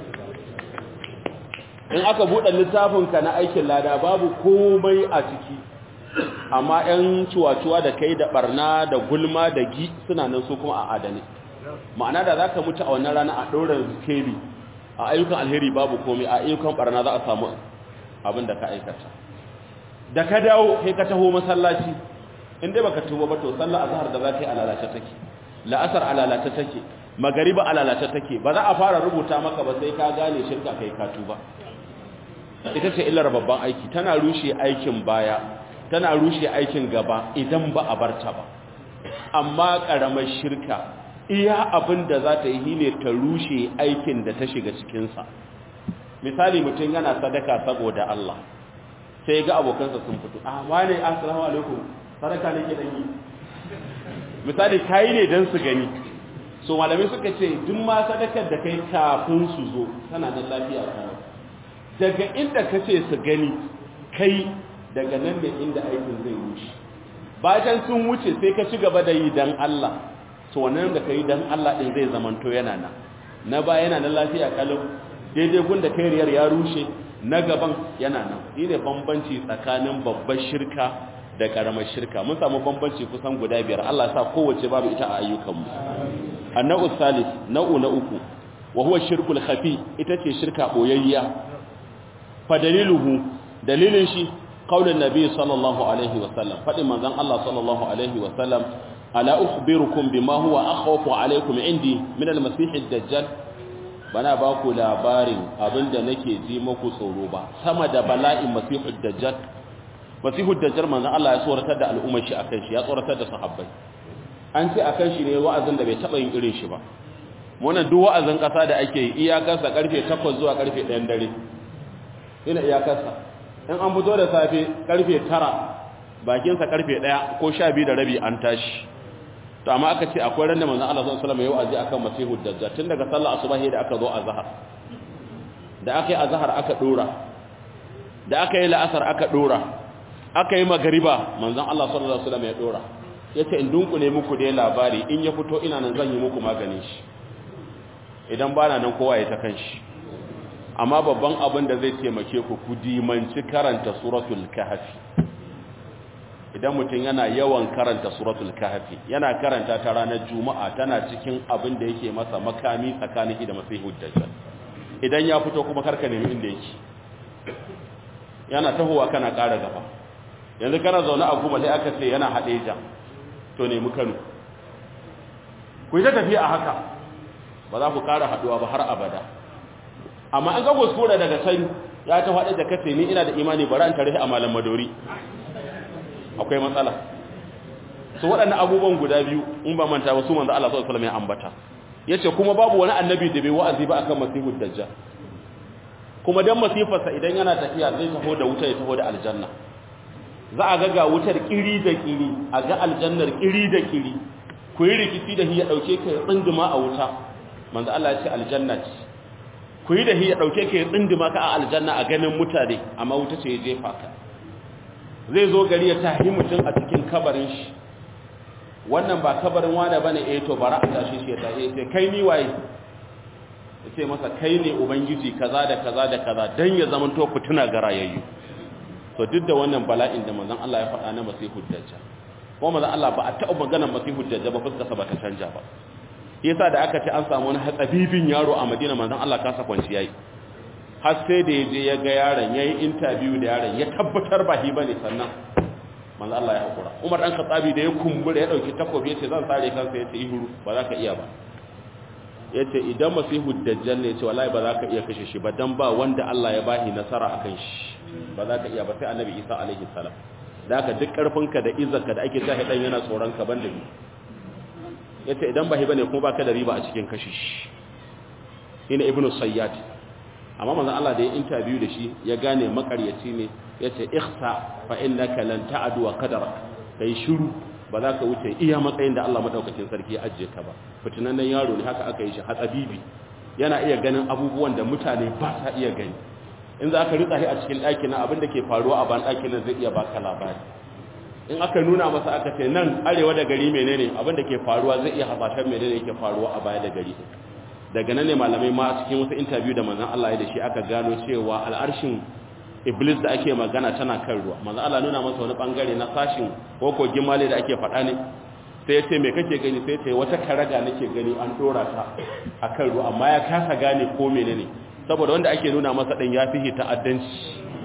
In aka buɗe littafinka na aikin lada babu komai a ciki, amma ‘yan cuwa-cuwa da kai da ɓarna da gulma da gi suna nan su kuma a adane. Ma'ana da za ka mutu a wannan rana a ɗorar zikeri a ayyukan alheri babu komai, a ayyukan ɓarna za a samu abin da ka aikata. Da ka dawo kai ka taho masallaci, in dai baka tuba ba to sallah azhar da za ka yi a lalace take, la'asar a lalace take, magariba a lalace take, ba za a fara rubuta maka ba sai ka gane shirka kai ka tuba. Ita ce illar babban aiki, tana rushe aikin baya, tana rushe aikin gaba idan ba a barta ba. Amma ƙaramar shirka iya abin da za ta yi ne ta rushe aikin da ta shiga cikinsa. Misali mutum yana sadaka saboda Allah, sai ga abokansa sun fito, wane assalamu alaikum, sadaka ne ke dan yi. Misali kayi ne don su gani, so malamai suka ce duk ma sadakar da kai kafin su zo tana da lafiya a daga inda ka ce su gani kai daga nan da inda aikin zai wuce. Bayan sun wuce sai ka ci gaba da yi dan Allah, to wannan da kai dan Allah din zai zamanto yana nan. Na ba yana nan lafiya kalau, daidai gun da kai riyar ya rushe, na gaban yana nan. Shi ne bambanci tsakanin babbar shirka da karamar shirka. Mun samu bambanci kusan guda biyar. Allah sa kowace babu ita a ayyukanmu. Annau salis, nau'u na uku, wa huwa shirkul khafi, ita ce shirka boyayya. Fa daliluhu, dalilin shi qaulun nabi sallallahu alaihi wa sallam, fadin manzon Allah sallallahu alaihi wa sallam, ala ukhbirukum bima huwa akhwafu alaikum indi min al-masih ad-dajjal. Bana ba ku labarin abinda nake ji muku tsoro ba sama da bala'in masih ad-dajjal. Masih ad-dajjal manzon Allah ya tsoratar da al'ummar shi akan shi, ya tsoratar da sahabbai. An ce akan shi ne wa'azin da bai taba yin irin shi ba. Wannan duk wa'azin kasa da ake yi iyakarsa karfe 8 zuwa karfe 1 dare. Ina iyakarsa. In an fito da safe karfe 9 bakinsa karfe 1 ko 12 da rabi an tashi. To amma aka ce akwai ran da manzon Allah sallallahu alaihi wasallam ya wa'azi akan Masihud Dajjal tun daga sallar asubahi da aka zo azhar. Da aka yi azhar aka dora. Da aka yi la'asar aka dora. Aka yi magriba manzon Allah sallallahu alaihi wasallam ya dora. Yace in dunkule muku da labari in ya fito ina nan zan yi muku maganin shi. Idan bana nan kowa ya ta kanshi. Amma babban abin da zai taimake ku ku dimanci karanta suratul kahfi. Idan mutum yana yawan karanta suratul kahfi, yana karanta ta ranar juma'a, tana cikin abin da yake masa makami tsakanin da masihud dajjal. Idan ya fito kuma karka nemi inda yake, yana tahowa kana ƙara gaba. Yanzu kana zaune a kuma sai aka ce yana Hadeja, to nemi Kano. Ku yi ta tafiya a haka, ba za ku ƙara haɗuwa ba har abada. Amma an ga kuskure daga can ya ta faɗi da kace ni ina da imani bari an tarihi a malam madori akwai matsala so waɗannan abubuwan guda biyu in ba manta ba su manzo Allah sallallahu alaihi wasallam ya ambata yace kuma babu wani annabi da bai wa'azi ba akan masihud dajjal kuma dan masifarsa idan yana tafiya zai taho da wuta ya taho da aljanna za a ga wutar kiri da kiri a ga aljannar kiri da kiri ku yi rikici da hiya dauke ka ya tsinduma a wuta manzo Allah ya ce aljanna ce ku yi da hiya dauke ka ya tsinduma ka a aljanna a ganin mutane amma wuta ce ya jefa ka zai zo gari ya tahi mutum a cikin kabarin shi wannan ba kabarin wani bane to bara a tashi shi ya tahi sai kai ni waye yace masa kai ne ubangiji kaza da kaza da kaza dan ya zaman to fituna ga rayayyu to duk da wannan bala'in da manzon Allah ya faɗa na masihud dajjal ko manzon Allah ba a taɓa maganar masihud dajjal ba fuskar sa ba ta canja ba yasa da aka ce an samu wani hatsabibin yaro a Madina manzon Allah kasa kwanci yayi har sai da yaje ya ga yaron yayi interview da yaron ya tabbatar ba hi bane sannan manzon Allah ya hakura Umar dan Khattabi da ya kumbura ya dauki takobi yace zan sare kansa yace ihuru ba za ka iya ba yace idan masihud dajjal ne yace wallahi ba za ka iya kashe shi ba dan ba wanda Allah ya bahi nasara akan shi ba za ka iya ba sai annabi Isa alaihi salam da haka duk karfinka da izzarka da ake cewa dan yana tsoron ka banda ni yace idan ba hi bane kuma baka da riba a cikin kashe shi ina ibnu sayyad amma manzon Allah da ya interview da shi ya gane makaryaci ne yace ikhsa fa innaka lan ta'du wa qadarak kai shiru ba za ka wuce iya matsayin da Allah madaukakin sarki ya ajiye ka ba fitinannen yaro ne haka aka yi shi hatsabibi yana iya ganin abubuwan da mutane ba sa iya gani in za ka rika shi a cikin ɗakin nan abin da ke faruwa a ban ɗakin nan zai iya baka labari in aka nuna masa aka ce nan arewa da gari menene abin da ke faruwa zai iya hasashen menene yake faruwa a baya da gari daga nan ne malamai ma a cikin wasu interview da manzon Allah ya da shi aka gano cewa al'arshin iblis da ake magana tana kan ruwa manzon Allah nuna masa wani bangare na sashin ko kogin male da ake faɗa ne sai ya ce me kake gani sai ya ce wata karaga nake gani an dora ta akan ruwa amma ya kasa gane ko menene saboda wanda ake nuna masa din ya fihi ta'addanci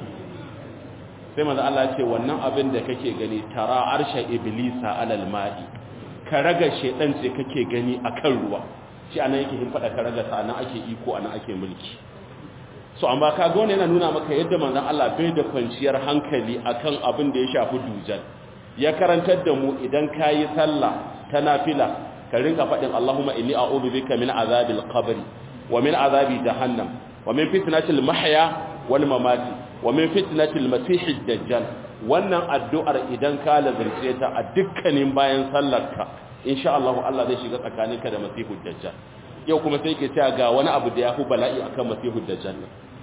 sai manzo Allah ya ce wannan abin da kake gani tara arsha iblisa alal ma'i karaga shedan ce kake gani akan ruwa shi anan yake hin fada karaga sa anan ake iko anan ake mulki so amma ka ga wannan yana nuna maka yadda manzon Allah bai da kwanciyar hankali akan abin da ya shafi dujal ya karantar da mu idan kayi sallah ta nafila ka rinka fadin Allahumma inni a'udhu bika min azabil qabri wa min azabi jahannam wa min fitnatil mahya wal mamati wa min fitnatil masiihid dajjal wannan addu'ar idan ka lazarce ta a dukkanin bayan sallarka insha Allah Allah zai shiga tsakaninka da masiihud dajjal yau kuma sai ke cewa ga wani abu da yafi bala'i akan masiihud dajjal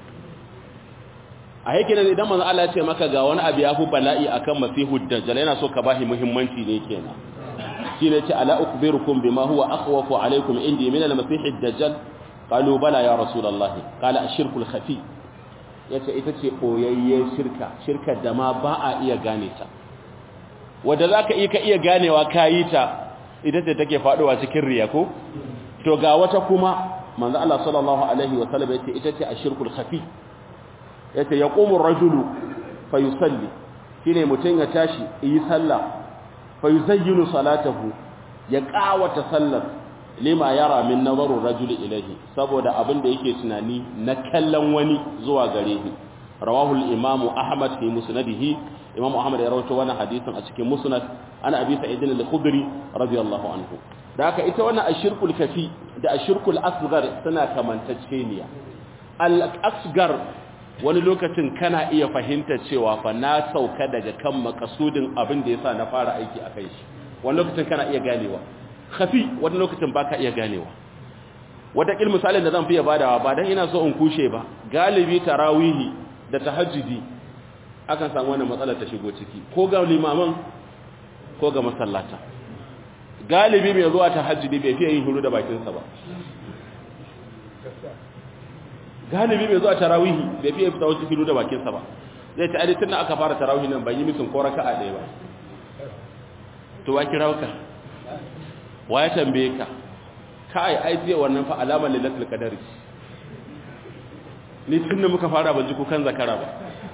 a yake ne idan manzo Allah ya ce maka ga wani abu yafi bala'i akan masiihud dajjal yana so ka bashi muhimmanci ne kenan shine ce ala ukbirukum bima huwa akhwafu alaykum indi min al-masiihid dajjal qalu bala ya rasulullah qala ashirkul khafi yace ita ce boyayyen shirka da ma ba a iya gane ta wanda zaka iya ganewa kayi ta ita ce take faduwa cikin riya ko to ga wata kuma manzo Allah sallallahu alaihi wa sallam yace ita ce ashirkul khafi yace yaqumu ar-rajulu fayusalli shine mutun ya tashi yi sallah fayuzayyinu salatahu ya qawata sallar lima yara min nazaru rajuli ilayhi saboda abin da yake tunani na kallon wani zuwa gare shi rawahu al-imam ahmad fi musnadihi imam ahmad ya rawaito wannan hadisin a cikin musnad ana abi sa'id al-khudri radiyallahu anhu da haka ita wannan ashirkul kafi da ashirkul asghar suna kamantacceniya al-asghar wani lokacin kana iya fahimta cewa fa na sauka daga kan makasudin abin da yasa na fara aiki akai shi wani lokacin kana iya ganewa khafi wani lokacin baka iya ganewa wata kil misalin da zan fiye badawa ba dan ina so in kushe ba galibi tarawihi da tahajjudi akan samu wannan matsalar ta shigo ciki ko ga limaman ko ga masallata galibi mai zuwa tahajjudi bai fiye yin huru da bakin sa ba galibi mai zuwa tarawihi bai fiye fita wajen huru da bakin sa ba zai ta aditin da aka fara tarawihi nan ban yi misin ko raka'a ɗaya ba to wa kirauka wa ya tambaye ka kai ai jiya wannan fa alamar lailatul qadari ni tunda muka fara ban ji kukan zakara ba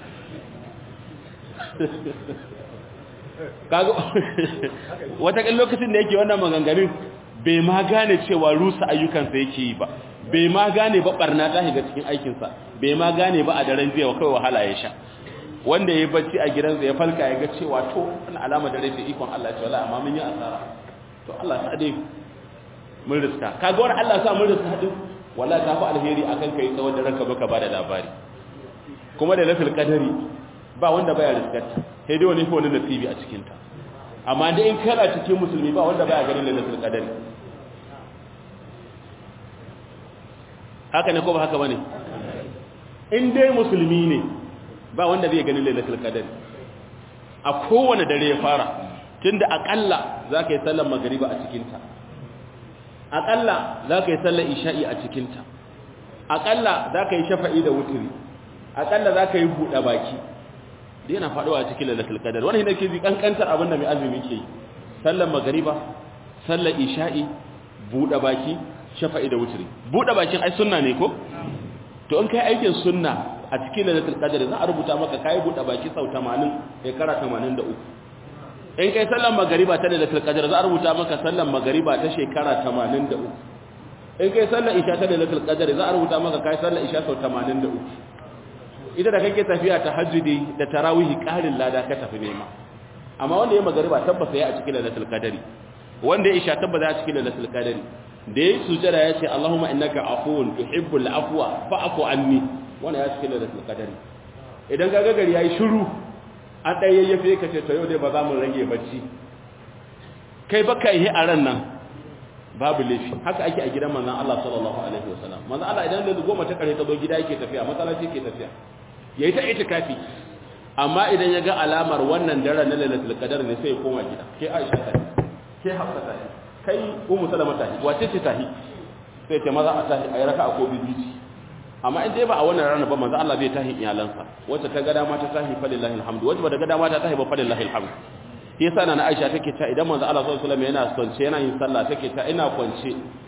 kaga wata kan lokacin da yake wannan maganganun bai ma gane cewa rusa ayyukansa yake yi ba bai ma gane ba barna ta shiga cikin aikinsa bai ma gane ba a daren jiya kawai wahala ya sha wanda ya bacci a gidansa ya falka ya ga cewa to wani alama da rai ikon Allah ce wallahi amma mun yi asara to Allah sa dai mun riska kaga wani Allah sa mun riska din wallahi ta fi alheri akan kai tsawon da ranka baka bada labari kuma da lafil qadari ba wanda baya riskarta sai dai wani ko wani nasibi a cikin ta amma dai in kana cikin musulmi ba wanda baya ganin lafil qadari haka ne ko ba haka bane in dai musulmi ne ba wanda zai ganin lailatul qadr a kowane dare ya fara tunda akalla zaka yi sallar magriba a cikin ta akalla zaka yi sallar isha'i a cikin ta akalla zaka yi shafa'i da wutri akalla zaka yi buɗe baki dai yana faduwa a cikin lailatul qadr wannan yake ji kankantar abin da mai azumi ke yi sallar magriba sallar isha'i buɗe baki shafa'i da wutri buɗe bakin ai sunna ne ko to in kai aikin sunna a cikin lailatul qadr za a rubuta maka kai buɗe baki sau 80 shekara 83 in kai sallar magriba ta lailatul qadr za a rubuta maka sallar magriba ta shekara 83 in kai sallar isha ta lailatul qadr za a rubuta maka kai sallar isha sau 83 ita da kake tafiya tahajjudi da tarawih ƙarin lada ka tafi nema amma wanda ya magriba tabbata ya a cikin lailatul qadr wanda ya isha tabbata a cikin lailatul qadr da ya sujada ya ce Allahumma innaka afuwun tuhibbul afwa fa'fu anni wannan ya cikin lailatul qadr idan ka ga gari yayi shiru an dai yayyafe ka ce to yau dai ba za mu rage bacci kai baka yi a ran nan babu lafi haka ake a gidan manzon Allah sallallahu alaihi wasallam manzon Allah idan da goma ta kare ta zo gida yake tafiya masallaci yake tafiya yayi ta itikafi amma idan ya ga alamar wannan daren na lailatul qadr ne sai ya koma gida ke Aisha ta ke Hafsa ta kai Ummu Salama ta wace ce tahi sai ce maza a tahi ayi raka'a ko bibi amma in dai ba a wannan ranar ba manzo Allah zai tahi iyalansa wacce ta ga dama ta tahi fa lillahi alhamdu wacce ba ta ga dama ta tahi ba fa lillahi alhamdu shi yasa na Aisha take ta idan manzo Allah sallallahu alaihi wasallam yana kwance yana yin sallah take ta ina kwance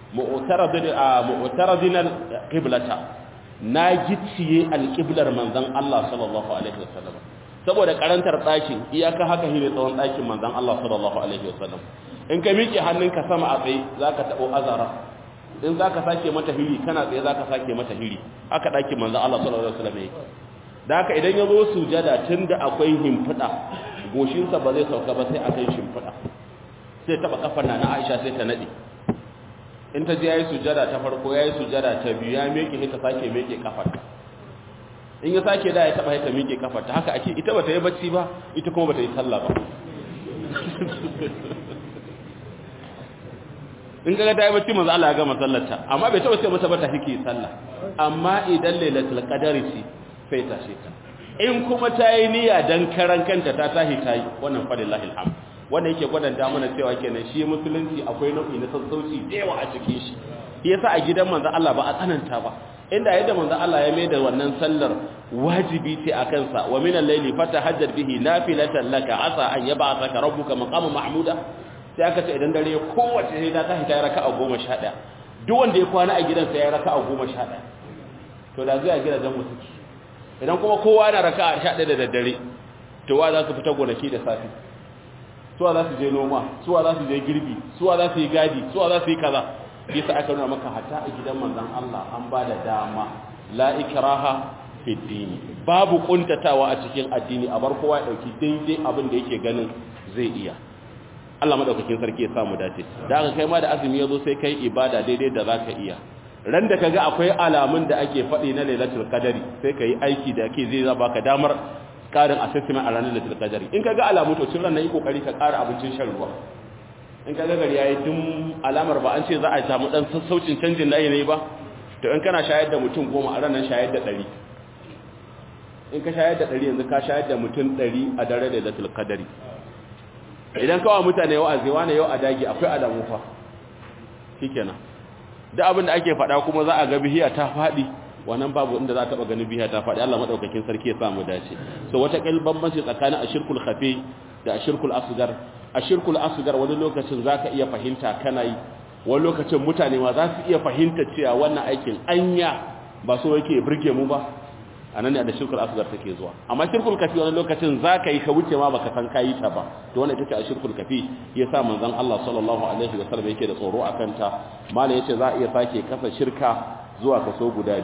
mu'taradin al-qiblata na gicciye al-qiblar manzon Allah sallallahu alaihi wasallam saboda karantar ɗakin iyaka haka shine tsawon ɗakin manzon Allah sallallahu alaihi wasallam in ka miƙe hannunka sama a tsaye zaka tabo azara in zaka sake mata hiri kana tsaye zaka sake mata hiri haka ɗakin manzon Allah sallallahu alaihi wasallam yake da haka idan yazo sujada tunda akwai himfida goshinsa ba zai sauka ba sai akan shimfida sai taba kafar na Aisha sai ta nade in ta je yayi sujada ta farko yayi sujada ta biyu ya miƙe sai ta sake miƙe kafar in ya sake da ya taba ta miƙe kafar ta haka ake ita bata yi bacci ba ita kuma bata yi sallah ba in kaga ta yi bacci manzo Allah ya gama sallarta amma bai taba sai mata ba ta hike sallah amma idan lailatul qadari ce sai ta shi ta in kuma ta yi niyya dan karan kanta ta tahi tayi wannan fa lillahi alhamd wanda yake gwadanta mana cewa kenan shi musulunci akwai nau'i na sassauci da yawa a cikin shi yasa a gidan manzo Allah ba a tsananta ba inda yadda manzo Allah ya mai da wannan sallar wajibi ce a kansa wa min al-layli fatahajjat bihi nafilatan laka asa an yab'athaka rabbuka maqama mahmuda sai aka ce idan dare kowace sai ta tashi ta raka'a 11 duk wanda ya kwana a gidansa ya raka'a 11 to da zai gida dan musuki idan kuma kowa yana raka'a 11 da daddare to wa za su fita gonaki da safi suwa za su je noma suwa za su je girbi suwa za su yi gadi suwa za su yi kaza bisa aka nuna maka hatta a gidan manzon Allah an ba da dama la ikraha fi dini babu kuntatawa a cikin addini a bar kowa ya dauki daidai abin da yake ganin zai iya Allah madaukakin sarki ya samu dace da aka kai ma da azumi yazo sai kai ibada daidai da zaka iya ran da kaga akwai alamun da ake faɗi na lailatul qadari sai kai aiki da ake zai baka damar karin assessment a ranar lailatul qadari in kaga alamu to cin ranar yi kokari ka ƙara abincin shan ruwa in kaga gari yayi dum alamar ba an ce za a samu dan sassaucin canjin da yanayi ba to in kana shayar da mutum 10 a ranar shayar da 100 in ka shayar da 100 yanzu ka shayar da mutum 100 a dare da lailatul qadari idan kawai mutane wa'azi wani yau a dagi akwai alamu fa shikenan da abin da ake faɗa kuma za a ga bihiya ta faɗi wannan babu inda za ta taba ganin bihiya ta faɗi Allah madaukakin sarki ya samu dace so wata bambanci tsakanin ashirkul khafi da ashirkul asgar ashirkul asgar wani lokacin zaka iya fahimta kana yi wani lokacin mutane ma za su iya fahimta cewa wannan aikin anya ba so yake burge mu ba anan ne da shirkul asgar take zuwa amma shirkul kafi wani lokacin zaka yi ka wuce ma baka san kai ta ba to wannan ita ce ashirkul kafi yasa manzon Allah sallallahu alaihi wasallam yake da tsoro akan ta malai yace za a iya sake kasa shirka zuwa kaso guda biyu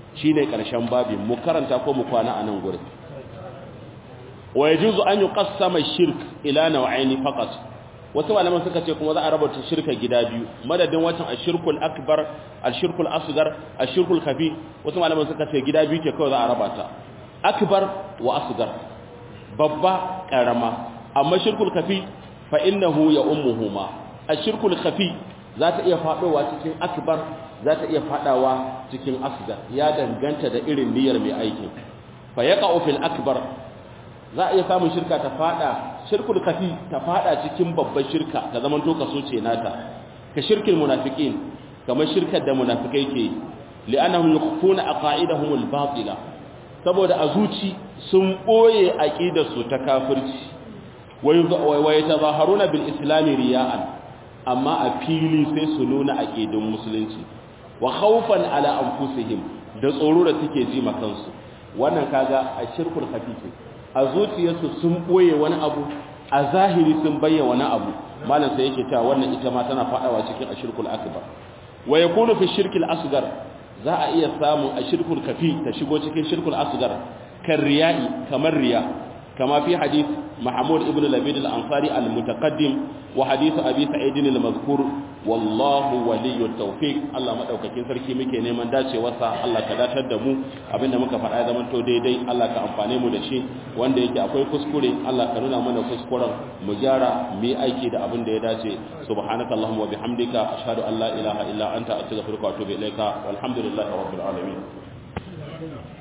shine karshen babin mu karanta ko mu kwana anan gurin wa yajuzu an yuqassama shirk ila naw'aini faqat wasu malaman suka ce kuma za a rabata shirka gida biyu madadin watan ashirkul akbar ashirkul asghar ashirkul khafi wasu malaman suka ce gida biyu ke kawai za a rabata akbar wa asghar babba karama amma shirkul khafi fa innahu ya ummuhuma ashirkul khafi za ta iya fadowa cikin akbar za ta iya fadawa cikin asghar ya danganta da irin niyyar mai aikin fa yaqa'u fil akbar za a iya samun shirka ta fada shirkul kafi ta fada cikin babbar shirka ta zaman to kaso ce nata ka shirkil munafiqin kamar shirkar da munafikai ke li'annahum yukhfuna aqaidahum al-batila saboda a zuci sun boye aqidar su ta kafirci wa yatazaharuna bil islam riya'an amma a fili sai su nuna aqidun musulunci wa khawfan ala anfusihim da tsoro da suke ji makansu wannan kaga a shirkul kafi a zuciyarsu sun boye wani abu a zahiri sun bayyana wani abu malam sai yake cewa wannan ita ma tana fadawa cikin ashirkul akbar wa yakunu fi shirkil asghar za a iya samu ashirkul kafi ta shigo cikin shirkul asghar kan riya'i kamar riya kama fi hadith mahmud ibn labid al-ansari al-mutaqaddim wa hadith abi sa'id al-mazkur wallahu waliyut tawfiq Allah madaukakin sarki muke neman dacewarsa Allah ka datar da mu abinda muka faɗa zaman to daidai Allah ka amfane mu da shi wanda yake akwai kuskure Allah ka nuna mana kuskuren mu gyara mu yi aiki da abin da ya dace subhanakallahumma wa bihamdika ashhadu an la ilaha illa anta astaghfiruka wa atubu ilaika walhamdulillahi rabbil alamin